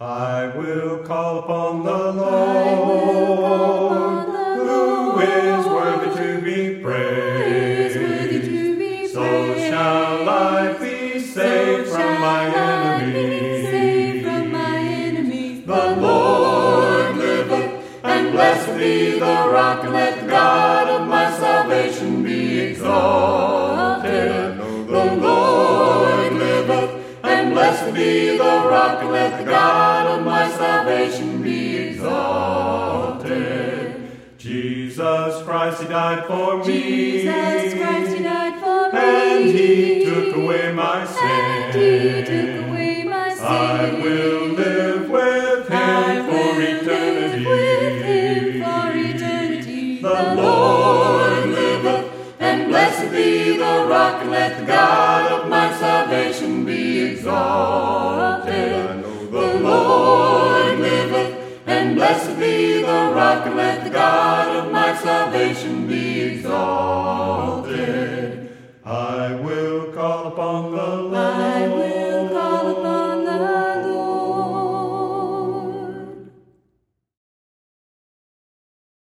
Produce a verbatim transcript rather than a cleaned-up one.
I will call upon the Lord, who is worthy to be praised. So shall I be saved from my enemies. The Lord liveth, and blessed be the rock, and let the God of my salvation be exalted. The Lord liveth, and blessed be the rock, and let the God of my salvation be exalted. Jesus Christ, He died for me. Jesus Christ, He died for me. And He took away my sin. And He took away my sin. I will live with Him I for will eternity. live with Him for eternity. The Lord liveth, and blessed be the rock, and let the God of my salvation be exalted. I know the Lord liveth, and blessed be the rock, and let the God of my salvation be